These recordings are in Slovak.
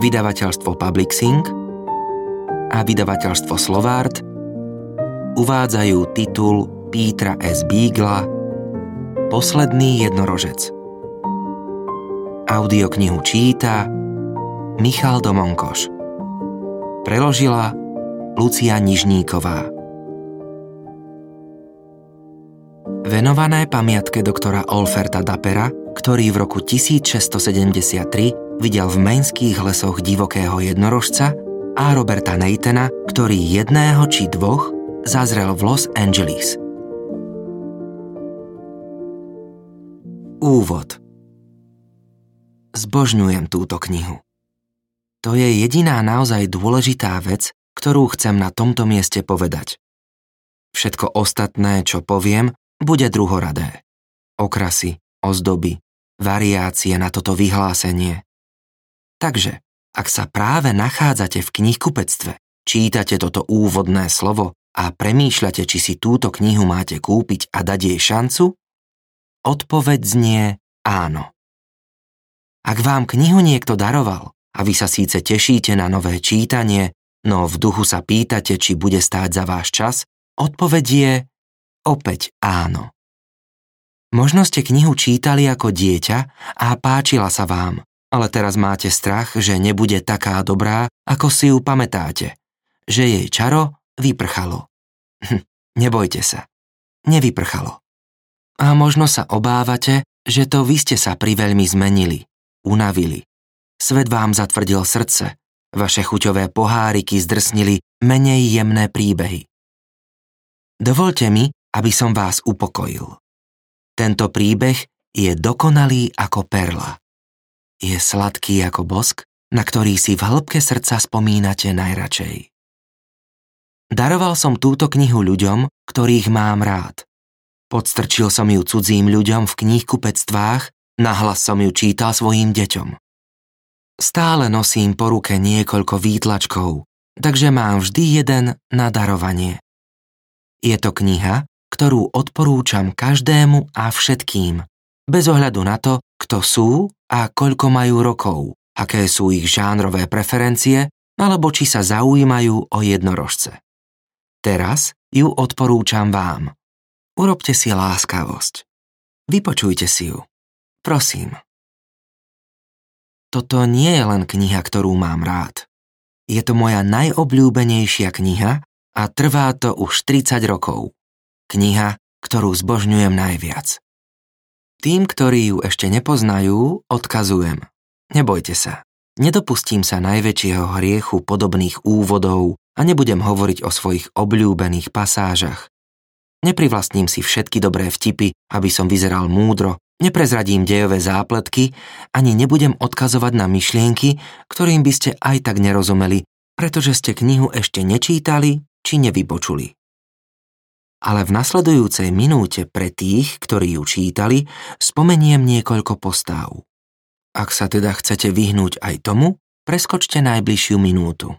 vydavateľstvo Publixing a vydavateľstvo Slovart uvádzajú titul Petera S. Beagla Posledný jednorožec. Audioknihu číta Michal Domonkoš. Preložila Lucia Nižníková. Venované pamiatke doktora Olferta Dappera, ktorý v roku 1673 videl v mainských lesoch divokého jednorožca, a Roberta Nathana, ktorý jedného či dvoch zazrel v Los Angeles. Úvod. Zbožňujem túto knihu. To je jediná naozaj dôležitá vec, ktorú chcem na tomto mieste povedať. Všetko ostatné, čo poviem, bude druhoradé. Okrasy, ozdoby, variácie na toto vyhlásenie. Takže, ak sa práve nachádzate v knihkupectve, čítate toto úvodné slovo a premýšľate, či si túto knihu máte kúpiť a dať jej šancu, odpoveď znie áno. Ak vám knihu niekto daroval a vy sa síce tešíte na nové čítanie, no v duchu sa pýtate, či bude stáť za váš čas, odpoveď je opäť áno. Možno ste knihu čítali ako dieťa a páčila sa vám, ale teraz máte strach, že nebude taká dobrá, ako si ju pamätáte, že jej čaro vyprchalo. Nebojte sa, nevyprchalo. A možno sa obávate, že to vy ste sa priveľmi zmenili, unavili. Svet vám zatvrdil srdce, vaše chuťové poháriky zdrsnili menej jemné príbehy. Dovoľte mi, aby som vás upokojil. Tento príbeh je dokonalý ako perla. Je sladký ako bosk, na ktorý si v hĺbke srdca spomínate najradšej. Daroval som túto knihu ľuďom, ktorých mám rád. Podstrčil som ju cudzím ľuďom v knihkupectvách, nahlas som ju čítal svojim deťom. Stále nosím po ruke niekoľko výtlačkov, takže mám vždy jeden na darovanie. Je to kniha, ktorú odporúčam každému a všetkým, bez ohľadu na to, kto sú a koľko majú rokov, aké sú ich žánrové preferencie, alebo či sa zaujímajú o jednorožce. Teraz ju odporúčam vám. Urobte si láskavosť. Vypočujte si ju. Prosím. Toto nie je len kniha, ktorú mám rád. Je to moja najobľúbenejšia kniha a trvá to už 30 rokov. Kniha, ktorú zbožňujem najviac. Tým, ktorí ju ešte nepoznajú, odkazujem. Nebojte sa. Nedopustím sa najväčšieho hriechu podobných úvodov a nebudem hovoriť o svojich obľúbených pasážach. Neprivlastním si všetky dobré vtipy, aby som vyzeral múdro, neprezradím dejové zápletky, ani nebudem odkazovať na myšlienky, ktorým by ste aj tak nerozumeli, pretože ste knihu ešte nečítali či nevypočuli. Ale v nasledujúcej minúte pre tých, ktorí ju čítali, spomeniem niekoľko postáv. Ak sa teda chcete vyhnúť aj tomu, preskočte najbližšiu minútu.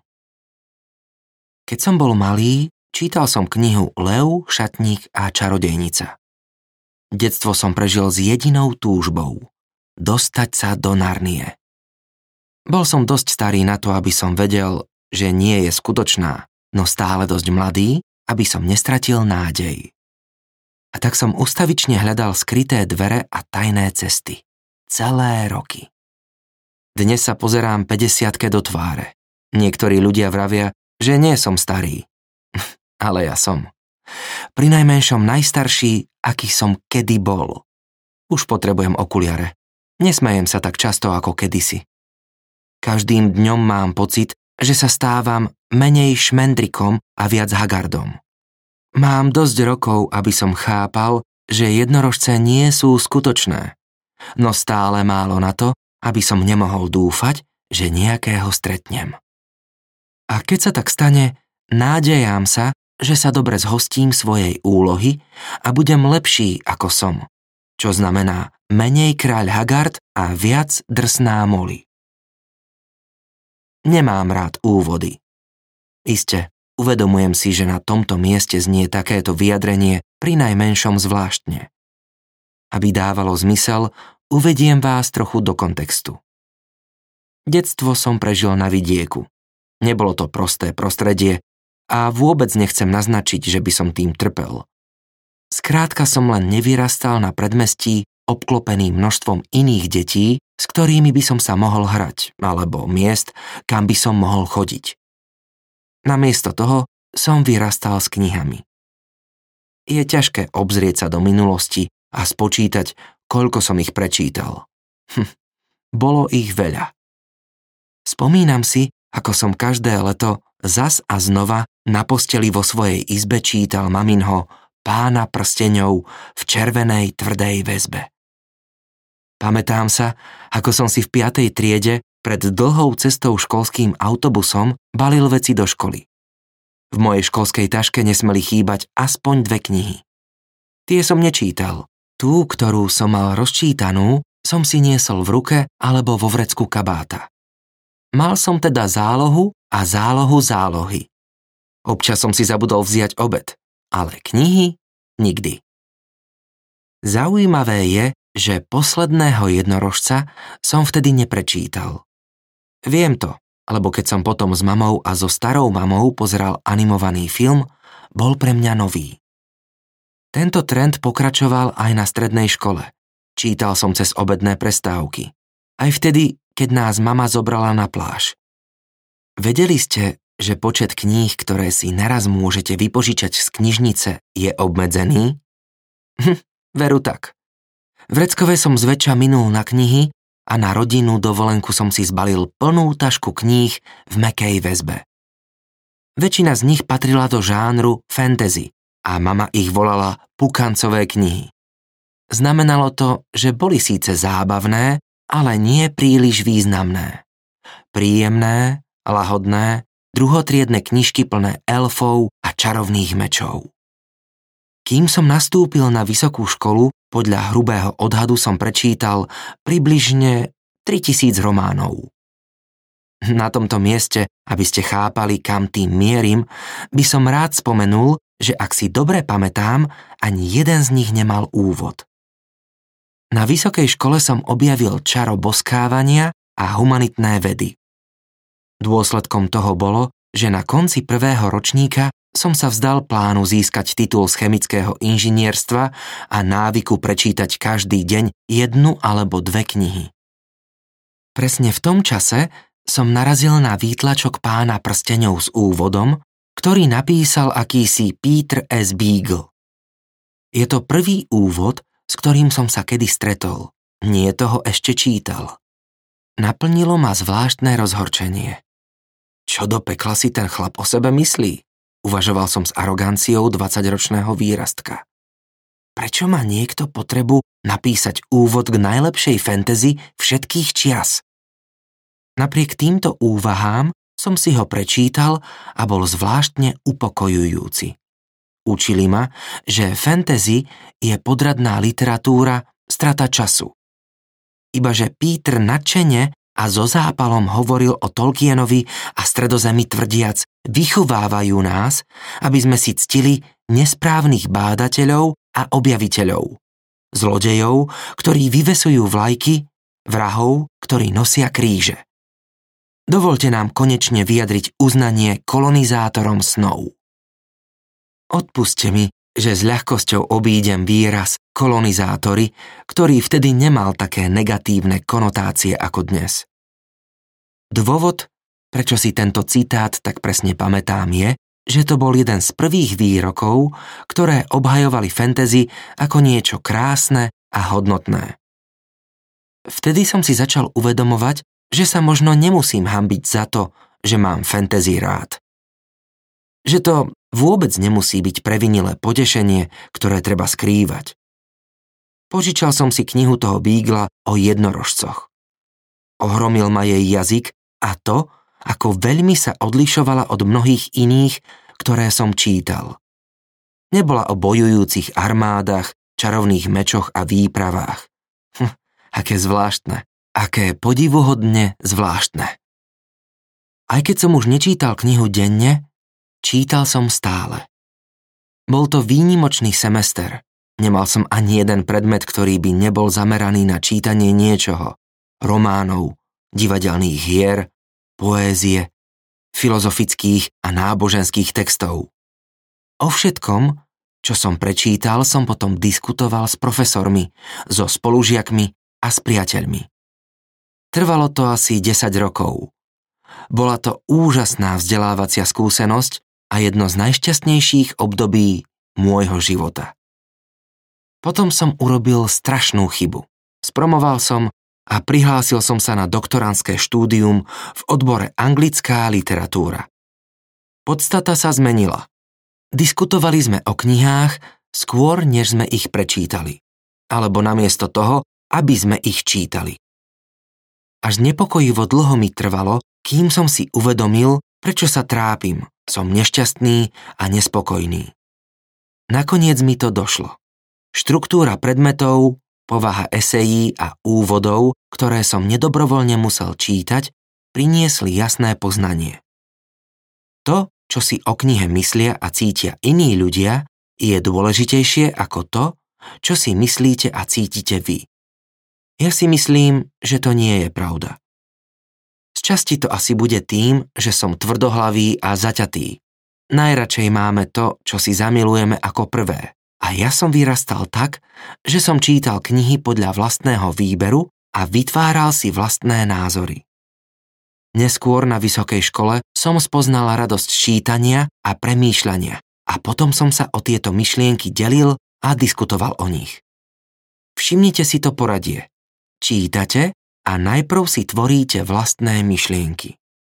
Keď som bol malý, čítal som knihu Lev, šatník a čarodejnica. Detstvo som prežil s jedinou túžbou – dostať sa do Narnie. Bol som dosť starý na to, aby som vedel, že nie je skutočná, no stále dosť mladý, aby som nestratil nádej. A tak som ustavične hľadal skryté dvere a tajné cesty. Celé roky. Dnes sa pozerám 50-ke do tváre. Niektorí ľudia vravia, že nie som starý. Ale ja som. Prinajmenšom najstarší, aký som kedy bol. Už potrebujem okuliare. Nesmejem sa tak často ako kedysi. Každým dňom mám pocit, že sa stávam menej šmendrikom a viac hagardom. Mám dosť rokov, aby som chápal, že jednorožce nie sú skutočné, no stále málo na to, aby som nemohol dúfať, že nejakého stretnem. A keď sa tak stane, nádejam sa, že sa dobre zhostím svojej úlohy a budem lepší ako som, čo znamená menej kráľ Hagard a viac drsná Molly. Nemám rád úvody. Iste, uvedomujem si, že na tomto mieste znie takéto vyjadrenie prinajmenšom zvláštne. Aby dávalo zmysel, uvediem vás trochu do kontextu. Detstvo som prežil na vidieku. Nebolo to prosté prostredie a vôbec nechcem naznačiť, že by som tým trpel. Skrátka som len nevyrastal na predmestí obklopený množstvom iných detí, s ktorými by som sa mohol hrať, alebo miest, kam by som mohol chodiť. Namiesto toho som vyrastal s knihami. Je ťažké obzrieť sa do minulosti a spočítať, koľko som ich prečítal. Bolo ich veľa. Spomínam si, ako som každé leto zas a znova na posteli vo svojej izbe čítal maminho Pána prsteňov v červenej tvrdej väzbe. Pamätám sa, ako som si v 5. triede pred dlhou cestou školským autobusom balil veci do školy. V mojej školskej taške nesmeli chýbať aspoň 2 knihy. Tie som nečítal. Tú, ktorú som mal rozčítanú, som si niesol v ruke alebo vo vrecku kabáta. Mal som teda zálohu a zálohu zálohy. Občas som si zabudol vziať obed, ale knihy nikdy. Zaujímavé je, že posledného jednorožca som vtedy neprečítal. Viem to, lebo keď som potom s mamou a so starou mamou pozeral animovaný film, bol pre mňa nový. Tento trend pokračoval aj na strednej škole. Čítal som cez obedné prestávky. Aj vtedy, keď nás mama zobrala na pláž. Vedeli ste, že počet kníh, ktoré si naraz môžete vypožičať z knižnice, je obmedzený? Veru tak. V Reckove som zväčša minul na knihy a na rodinnú dovolenku som si zbalil plnú tašku kníh v mäkkej väzbe. Väčšina z nich patrila do žánru fantasy a mama ich volala pukancové knihy. Znamenalo to, že boli síce zábavné, ale nie príliš významné. Príjemné, lahodné, druhotriedne knižky plné elfov a čarovných mečov. Kým som nastúpil na vysokú školu, podľa hrubého odhadu som prečítal približne 3000 románov. Na tomto mieste, aby ste chápali, kam tým mierim, by som rád spomenul, že ak si dobre pamätám, ani jeden z nich nemal úvod. Na vysokej škole som objavil čaro boskávania a humanitné vedy. Dôsledkom toho bolo, že na konci prvého ročníka som sa vzdal plánu získať titul z chemického inžinierstva a návyku prečítať každý deň 1 alebo 2 knihy. Presne v tom čase som narazil na výtlačok Pána prsteňov s úvodom, ktorý napísal akýsi Peter S. Beagle. Je to prvý úvod, s ktorým som sa kedy stretol. Nie toho ešte čítal. Naplnilo ma zvláštne rozhorčenie. Čo do pekla si ten chlap o sebe myslí? Uvažoval som s aroganciou 20-ročného výrastka. Prečo má niekto potrebu napísať úvod k najlepšej fantasy všetkých čias? Napriek týmto úvahám som si ho prečítal a bol zvláštne upokojujúci. Učili ma, že fantasy je podradná literatúra, strata času. Ibaže Peter nadšene a so zápalom hovoril o Tolkienovi a Stredozemi tvrdiac, vychovávajú nás, aby sme si ctili nesprávnych bádateľov a objaviteľov, zlodejov, ktorí vyvesujú vlajky, vrahov, ktorí nosia kríže. Dovoľte nám konečne vyjadriť uznanie kolonizátorom snov. Odpuste mi, že s ľahkosťou obídem výraz kolonizátori, ktorý vtedy nemal také negatívne konotácie ako dnes. Dôvod, prečo si tento citát tak presne pamätám, je, že to bol jeden z prvých výrokov, ktoré obhajovali fantasy ako niečo krásne a hodnotné. Vtedy som si začal uvedomovať, že sa možno nemusím hanbiť za to, že mám fantasy rád. Že to vôbec nemusí byť previnilé potešenie, ktoré treba skrývať. Požičal som si knihu toho Beagla o jednorožcoch. Ohromil ma jej jazyk a to, ako veľmi sa odlišovala od mnohých iných, ktoré som čítal. Nebola o bojujúcich armádach, čarovných mečoch a výpravách. Aké zvláštne, aké podivuhodne zvláštne. Aj keď som už nečítal knihu denne, čítal som stále. Bol to výnimočný semester. Nemal som ani jeden predmet, ktorý by nebol zameraný na čítanie niečoho. Románov, divadelných hier, poézie, filozofických a náboženských textov. O všetkom, čo som prečítal, som potom diskutoval s profesormi, so spolužiakmi a s priateľmi. Trvalo to asi 10 rokov. Bola to úžasná vzdelávacia skúsenosť a jedno z najšťastnejších období môjho života. Potom som urobil strašnú chybu. Spromoval som a prihlásil som sa na doktorandské štúdium v odbore anglická literatúra. Podstata sa zmenila. Diskutovali sme o knihách skôr, než sme ich prečítali. Alebo namiesto toho, aby sme ich čítali. Až nepokojivo dlho mi trvalo, kým som si uvedomil, prečo sa trápim, som nešťastný a nespokojný. Nakoniec mi to došlo. Štruktúra predmetov, povaha esejí a úvodov, ktoré som nedobrovoľne musel čítať, priniesli jasné poznanie. To, čo si o knihe myslia a cítia iní ľudia, je dôležitejšie ako to, čo si myslíte a cítite vy. Ja si myslím, že to nie je pravda. Sčasti to asi bude tým, že som tvrdohlavý a zaťatý. Najradšej máme to, čo si zamilujeme ako prvé. A ja som vyrastal tak, že som čítal knihy podľa vlastného výberu a vytváral si vlastné názory. Neskôr na vysokej škole som spoznal radosť čítania a premýšľania a potom som sa o tieto myšlienky delil a diskutoval o nich. Všimnite si to poradie. Čítate a najprv si tvoríte vlastné myšlienky.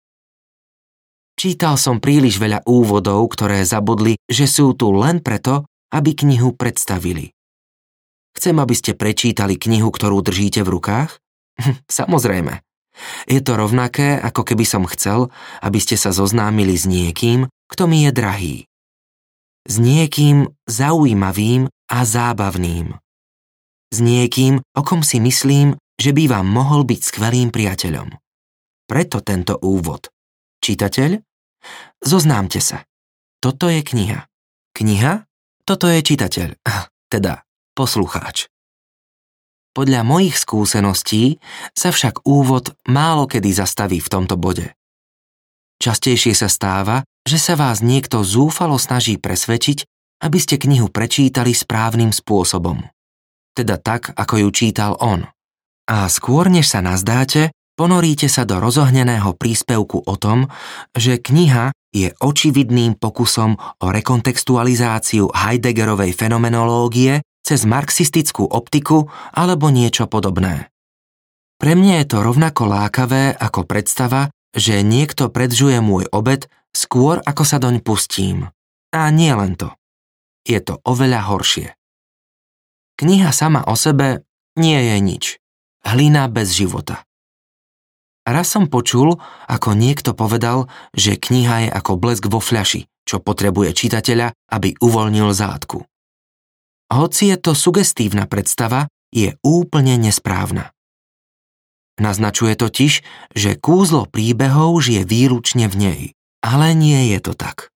Čítal som príliš veľa úvodov, ktoré zabudli, že sú tu len preto, aby knihu predstavili. Chcem, aby ste prečítali knihu, ktorú držíte v rukách? Samozrejme. Je to rovnaké, ako keby som chcel, aby ste sa zoznámili s niekým, kto mi je drahý. S niekým zaujímavým a zábavným. S niekým, o kom si myslím, že by vám mohol byť skvelým priateľom. Preto tento úvod. Čitateľ? Zoznámte sa. Toto je kniha. Kniha? Toto je čitateľ. Teda poslucháč. Podľa mojich skúseností sa však úvod málokedy zastaví v tomto bode. Častejšie sa stáva, že sa vás niekto zúfalo snaží presvedčiť, aby ste knihu prečítali správnym spôsobom. Teda tak, ako ju čítal on. A skôr než sa nazdáte, ponoríte sa do rozohneného príspevku o tom, že kniha je očividným pokusom o rekontextualizáciu Heideggerovej fenomenológie cez marxistickú optiku alebo niečo podobné. Pre mňa je to rovnako lákavé ako predstava, že niekto predžuje môj obed skôr ako sa doň pustím. A nie len to. Je to oveľa horšie. Kniha sama o sebe nie je nič. Hlina bez života. Raz som počul, ako niekto povedal, že kniha je ako blesk vo fľaši, čo potrebuje čitateľa, aby uvoľnil zátku. Hoci je to sugestívna predstava, je úplne nesprávna. Naznačuje totiž, že kúzlo príbehov žije výlučne v nej, ale nie je to tak.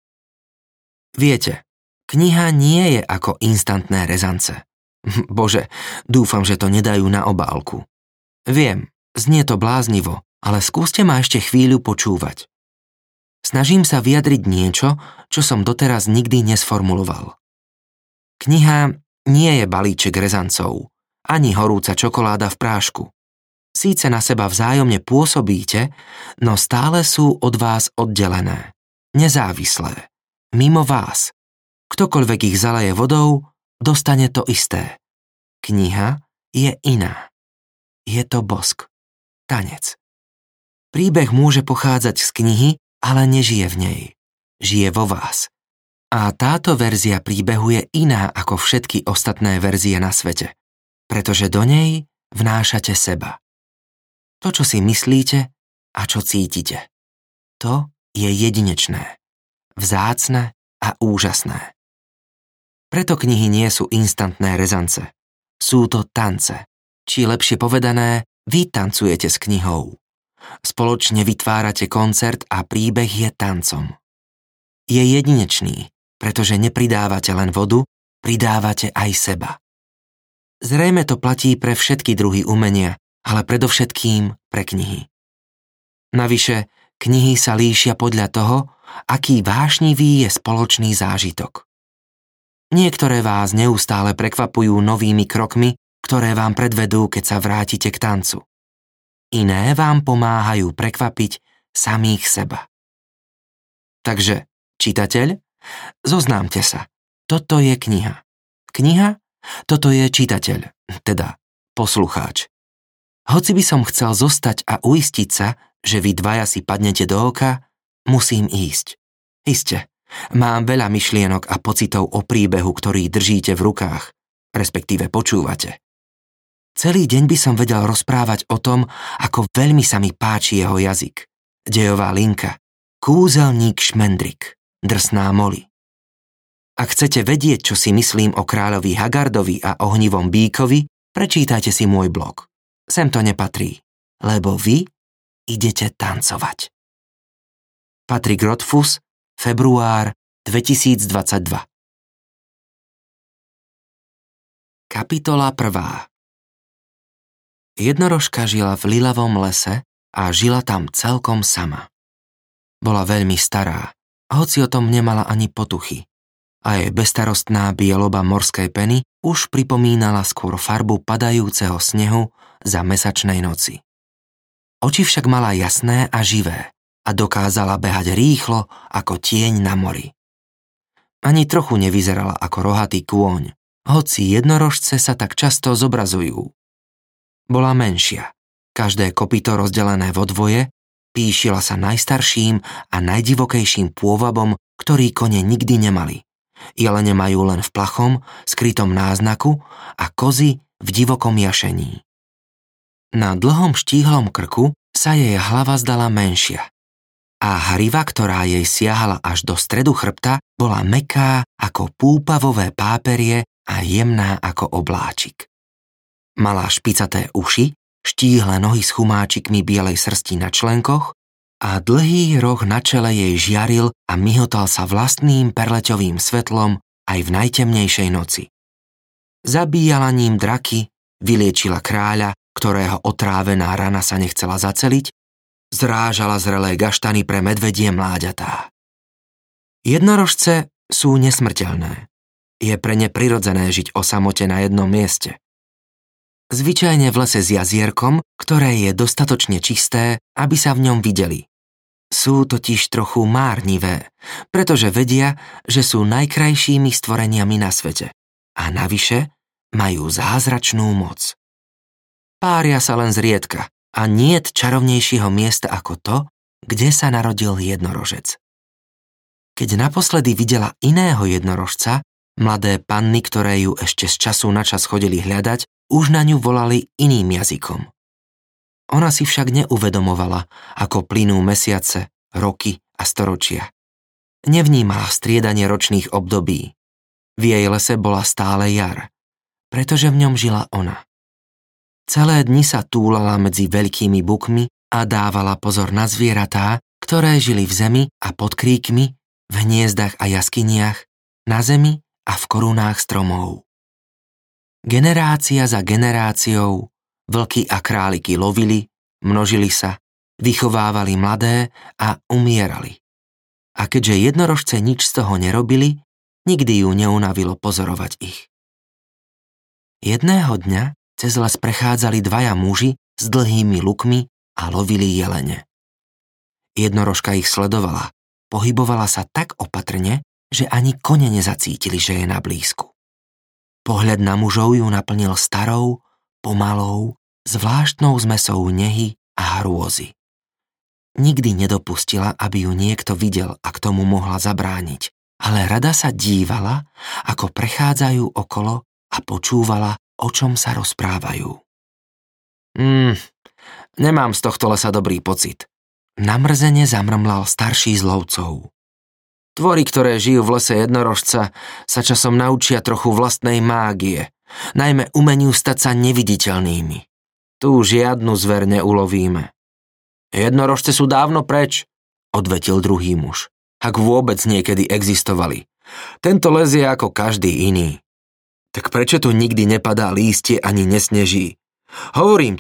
Viete, kniha nie je ako instantné rezance. Bože, dúfam, že to nedajú na obálku. Viem, znie to bláznivo, ale skúste ma ešte chvíľu počúvať. Snažím sa vyjadriť niečo, čo som doteraz nikdy nesformuloval. Kniha nie je balíček rezancov, ani horúca čokoláda v prášku. Síce na seba vzájomne pôsobíte, no stále sú od vás oddelené, nezávislé, mimo vás. Ktokoľvek ich zaleje vodou, dostane to isté. Kniha je iná. Je to bosk. Tanec. Príbeh môže pochádzať z knihy, ale nežije v nej. Žije vo vás. A táto verzia príbehu je iná ako všetky ostatné verzie na svete, pretože do nej vnášate seba. To, čo si myslíte a čo cítite. To je jedinečné, vzácne a úžasné. Preto knihy nie sú instantné rezance. Sú to tance. Či lepšie povedané, vy tancujete s knihou. Spoločne vytvárate koncert a príbeh je tancom. Je jedinečný, pretože nepridávate len vodu, pridávate aj seba. Zrejme to platí pre všetky druhy umenia, ale predovšetkým pre knihy. Navyše, knihy sa líšia podľa toho, aký vášnivý je spoločný zážitok. Niektoré vás neustále prekvapujú novými krokmi, ktoré vám predvedú, keď sa vrátite k tancu. Iné vám pomáhajú prekvapiť samých seba. Takže, čitateľ, zoznámte sa. Toto je kniha. Kniha? Toto je čitateľ, teda poslucháč. Hoci by som chcel zostať a uistiť sa, že vy dvaja si padnete do oka, musím ísť. Iste, mám veľa myšlienok a pocitov o príbehu, ktorý držíte v rukách, respektíve počúvate. Celý deň by som vedel rozprávať o tom, ako veľmi sa mi páči jeho jazyk. Dejová linka, kúzelník Šmendrik, drsná Molly. Ak chcete vedieť, čo si myslím o kráľovi Hagardovi a ohnivom bíkovi, prečítajte si môj blog. Sem to nepatrí, lebo vy idete tancovať. Patrik Rothfuss, február 2022. Kapitola 1. Jednorožka žila v lilavom lese a žila tam celkom sama. Bola veľmi stará, hoci o tom nemala ani potuchy. A jej bezstarostná bieloba morskej peny už pripomínala skôr farbu padajúceho snehu za mesačnej noci. Oči však mala jasné a živé a dokázala behať rýchlo ako tieň na mori. Ani trochu nevyzerala ako rohatý kôň, hoci jednorožce sa tak často zobrazujú. Bola menšia, každé kopyto rozdelené vo dvoje, píšila sa najstarším a najdivokejším pôvabom, ktorý kone nikdy nemali. Jelene majú len v plachom, skrytom náznaku a kozy v divokom jašení. Na dlhom štíhlom krku sa jej hlava zdala menšia a hriva, ktorá jej siahala až do stredu chrbta, bola mäkká ako púpavové páperie a jemná ako obláčik. Mala špicaté uši, štíhle nohy s chumáčikmi bielej srsti na členkoch a dlhý roh na čele jej žiaril a myhotal sa vlastným perleťovým svetlom aj v najtemnejšej noci. Zabíjala ním draky, vyliečila kráľa, ktorého otrávená rana sa nechcela zaceliť, zrážala zrelé gaštany pre medvedie mláďatá. Jednorožce sú nesmrteľné. Je pre ne prirodzené žiť o samote na jednom mieste. Zvyčajne v lese s jazierkom, ktoré je dostatočne čisté, aby sa v ňom videli. Sú totiž trochu márnivé, pretože vedia, že sú najkrajšími stvoreniami na svete a navyše majú zázračnú moc. Pária sa len zriedka a niet čarovnejšieho miesta ako to, kde sa narodil jednorožec. Keď naposledy videla iného jednorožca, mladé panny, ktoré ju ešte z času na čas chodili hľadať, už na ňu volali iným jazykom. Ona si však neuvedomovala, ako plynú mesiace, roky a storočia. Nevnímala striedanie ročných období. V jej lese bola stále jar, pretože v ňom žila ona. Celé dni sa túlala medzi veľkými bukmi a dávala pozor na zvieratá, ktoré žili v zemi a pod kríkmi, v hniezdach a jaskyniach, na zemi a v korunách stromov. Generácia za generáciou vlky a králiky lovili, množili sa, vychovávali mladé a umierali. A keďže jednorožce nič z toho nerobili, nikdy ju neunavilo pozorovať ich. Jedného dňa cez les prechádzali dvaja muži s dlhými lukmi a lovili jelene. Jednorožka ich sledovala, pohybovala sa tak opatrne, že ani kone nezacítili, že je na blízku. Pohľad na mužov ju naplnil starou, pomalou, zvláštnou zmesou nehy a hrôzy. Nikdy nedopustila, aby ju niekto videl a k tomu mohla zabrániť, ale rada sa dívala, ako prechádzajú okolo a počúvala, o čom sa rozprávajú. Nemám z tohto lesa dobrý pocit. Namrzene zamrmlal starší z lovcov. Tvory, ktoré žijú v lese jednorožca, sa časom naučia trochu vlastnej mágie, najmä umeniu stať sa neviditeľnými. Tu žiadnu zver neulovíme. Jednorožce sú dávno preč, odvetil druhý muž, ak vôbec niekedy existovali. Tento les je ako každý iný. Tak prečo tu nikdy nepadá lístie ani nesneží? Hovorím ti,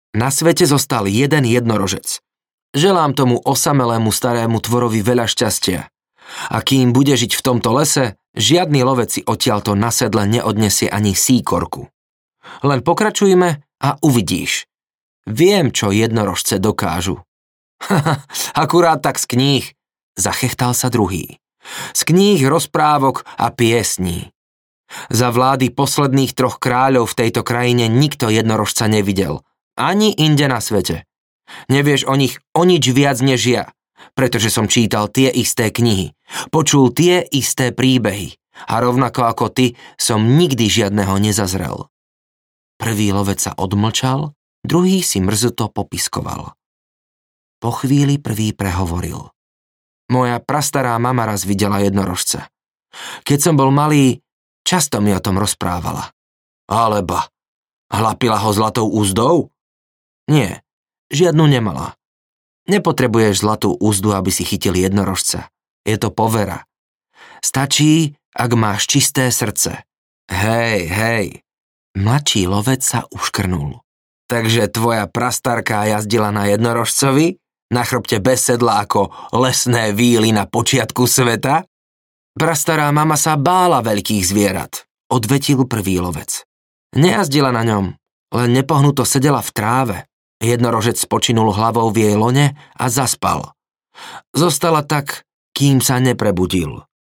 Na svete zostal jeden jednorožec. Želám tomu osamelému starému tvorovi veľa šťastia. A kým bude žiť v tomto lese, žiadny lovec si odtiaľto na sedle neodnesie ani síkorku. Len pokračujme a uvidíš. Viem, čo jednorožce dokážu. Haha, akurát tak z kníh, zachechtal sa druhý. Z kníh, rozprávok a piesní. Za vlády posledných 3 kráľov v tejto krajine nikto jednorožca nevidel. Ani inde na svete. Nevieš o nich o nič viac než ja, pretože som čítal tie isté knihy, počul tie isté príbehy a rovnako ako ty som nikdy žiadneho nezazrel. Prvý lovec sa odmlčal, druhý si mrzuto popiskoval. Po chvíli prvý prehovoril. Moja prastará mama raz videla jednorožca. Keď som bol malý, často mi o tom rozprávala. Alebo, hlapila ho zlatou úzdou? Nie, žiadnu nemala. Nepotrebuješ zlatú úzdu, aby si chytil jednorožca. Je to povera. Stačí, ak máš čisté srdce. Hej. Mladší lovec sa uškrnul. Takže tvoja prastarka jazdila na jednorožcovi? Na chrbte bez sedla ako lesné víly na počiatku sveta? Prastará mama sa bála veľkých zvierat, odvetil prvý lovec. Nejazdila na ňom, len nepohnuto sedela v tráve. Jednorožec spočinul hlavou v jej lone a zaspal. Zostala tak, kým sa neprebudil.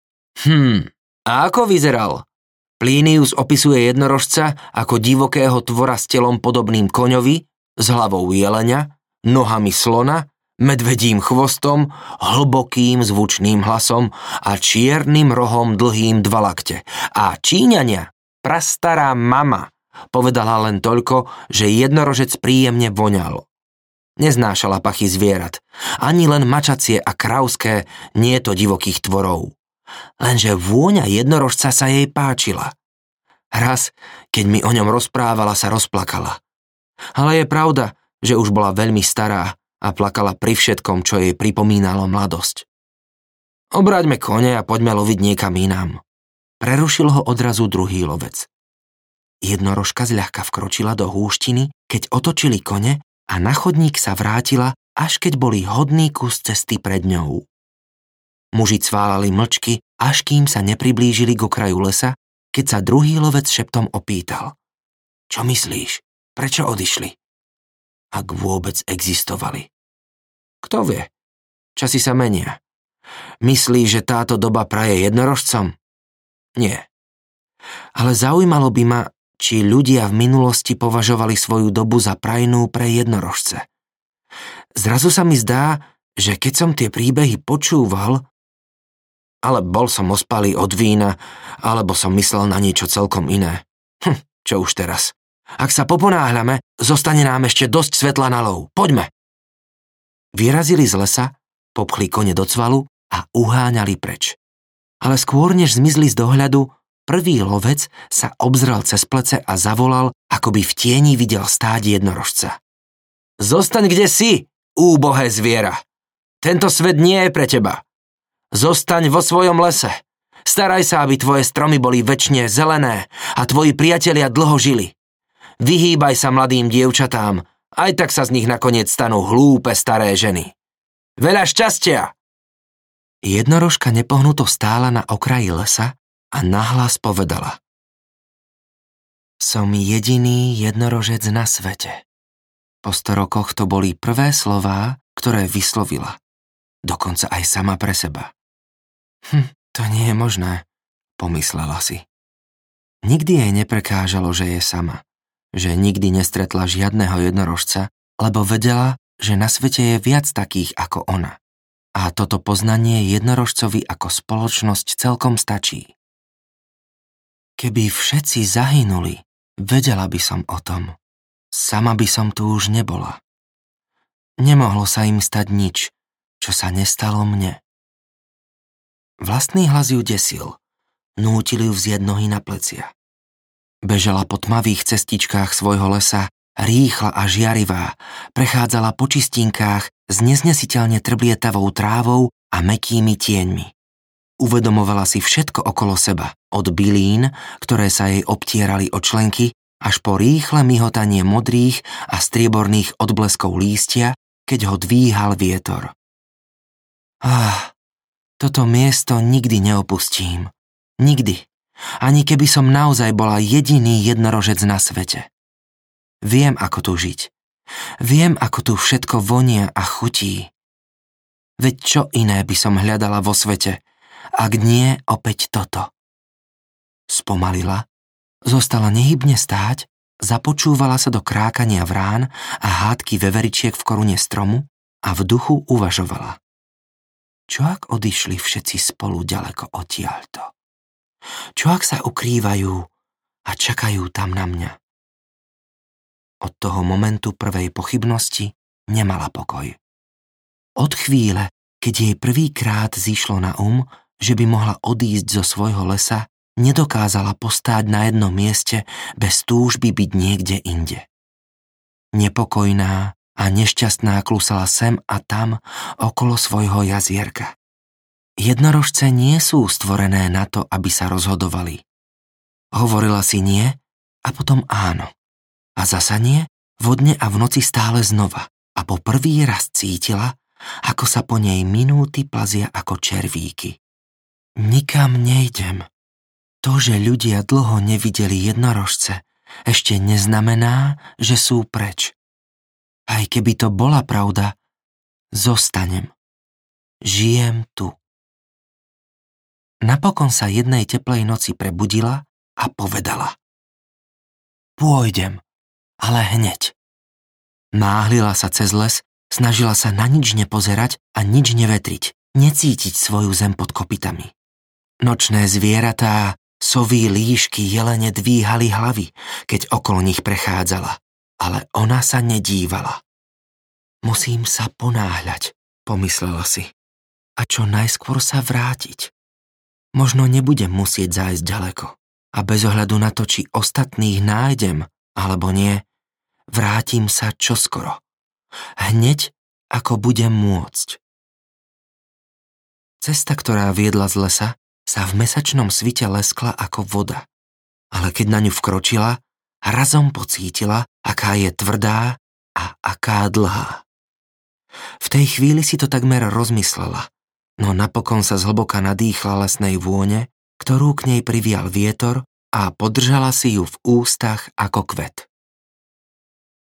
A ako vyzeral? Plinius opisuje jednorožca ako divokého tvora s telom podobným koňovi, s hlavou jelenia, nohami slona, medvedím chvostom, hlbokým zvučným hlasom a čiernym rohom dlhým 2 lakte. A Číňania, prastará mama, povedala len toľko, že jednorožec príjemne voňal. Neznášala pachy zvierat, ani len mačacie a krauské, nie to divokých tvorov. Lenže vôňa jednorožca sa jej páčila. Raz, keď mi o ňom rozprávala, sa rozplakala. Ale je pravda, že už bola veľmi stará a plakala pri všetkom, čo jej pripomínalo mladosť. Obráťme kone a poďme loviť niekam inám. Prerušil ho odrazu druhý lovec. Jednorožka zľahka vkročila do húštiny, keď otočili kone a na chodník sa vrátila, až keď boli hodný kus cesty pred ňou. Muži cválali mlčky, až kým sa nepriblížili k okraju lesa, keď sa druhý lovec šeptom opýtal. Čo myslíš? Prečo odišli? Ak vôbec existovali. Kto vie? Časy sa menia. Myslíš, že táto doba praje jednorožcom? Nie. Ale zaujímalo by ma, či ľudia v minulosti považovali svoju dobu za prajnú pre jednorožce. Zrazu sa mi zdá, že keď som tie príbehy počúval, ale bol som ospalý od vína, alebo som myslel na niečo celkom iné. Čo už teraz? Ak sa poponáhľame, zostane nám ešte dosť svetla na lov. Poďme! Vyrazili z lesa, popchli kone do cvalu a uháňali preč. Ale skôr, než zmizli z dohľadu, prvý lovec sa obzrel cez plece a zavolal, ako by v tieni videl stáť jednorožca. Zostaň kde si, úbohé zviera! Tento svet nie je pre teba. Zostaň vo svojom lese. Staraj sa, aby tvoje stromy boli večne zelené a tvoji priatelia dlho žili. Vyhýbaj sa mladým dievčatám, aj tak sa z nich nakoniec stanú hlúpe staré ženy. Veľa šťastia! Jednorožka nepohnuto stála na okraji lesa a nahlas povedala. Som jediný jednorožec na svete. Po 100 rokoch to boli prvé slová, ktoré vyslovila. Dokonca aj sama pre seba. To nie je možné, pomyslela si. Nikdy jej neprekážalo, že je sama. Že nikdy nestretla žiadneho jednorožca, lebo vedela, že na svete je viac takých ako ona. A toto poznanie jednorožcovi ako spoločnosť celkom stačí. Keby všetci zahynuli, vedela by som o tom. Sama by som tu už nebola. Nemohlo sa im stať nič, čo sa nestalo mne. Vlastný hlas ju desil, nútil ju vzieť nohy na plecia. Bežala po tmavých cestičkách svojho lesa, rýchla a žiarivá, prechádzala po čistinkách s neznesiteľne trblietavou trávou a mäkkými tieňmi. Uvedomovala si všetko okolo seba, od bylín, ktoré sa jej obtierali o členky, až po rýchle mihotanie modrých a strieborných odbleskov lístia, keď ho dvíhal vietor. Toto miesto nikdy neopustím. Nikdy. Ani keby som naozaj bola jediný jednorožec na svete. Viem, ako tu žiť. Viem, ako tu všetko vonia a chutí. Veď čo iné by som hľadala vo svete, ak nie opäť toto. Spomalila, zostala nehybne stáť, započúvala sa do krákania vrán a hádky veveričiek v korune stromu a v duchu uvažovala. Čo ak odišli všetci spolu ďaleko odtiaľto? Čo ak sa ukrývajú a čakajú tam na mňa? Od toho momentu prvej pochybnosti nemala pokoj. Od chvíle, keď jej prvýkrát zišlo na že by mohla odísť zo svojho lesa, nedokázala postáť na jednom mieste bez túžby byť niekde inde. Nepokojná a nešťastná klusala sem a tam okolo svojho jazierka. Jednorožce nie sú stvorené na to, aby sa rozhodovali. Hovorila si nie a potom áno. A zasa nie, vodne a v noci stále znova. A po prvý raz cítila, ako sa po nej minúty plazia ako červíky. Nikam nejdem. To, že ľudia dlho nevideli jednorožce, ešte neznamená, že sú preč. Aj keby to bola pravda, zostanem. Žijem tu. Napokon sa jednej teplej noci prebudila a povedala. Pôjdem, ale hneď. Náhlila sa cez les, snažila sa na nič nepozerať a nič nevetriť, necítiť svoju zem pod kopytami. Nočné zvieratá, sovy, líšky, jelene dvíhali hlavy, keď okolo nich prechádzala, ale ona sa nedívala. Musím sa ponáhľať, pomyslela si, a čo najskôr sa vrátiť. Možno nebudem musieť zájsť ďaleko a bez ohľadu na to, či ostatných nájdem alebo nie, vrátim sa čoskoro. Hneď, ako budem môcť. Cesta, ktorá viedla z lesa, sa v mesačnom svite leskla ako voda, ale keď na ňu vkročila, razom pocítila, aká je tvrdá a aká dlhá. V tej chvíli si to takmer rozmyslela, no napokon sa zhlboka nadýchla lesnej vône, ktorú k nej privial vietor a podržala si ju v ústach ako kvet.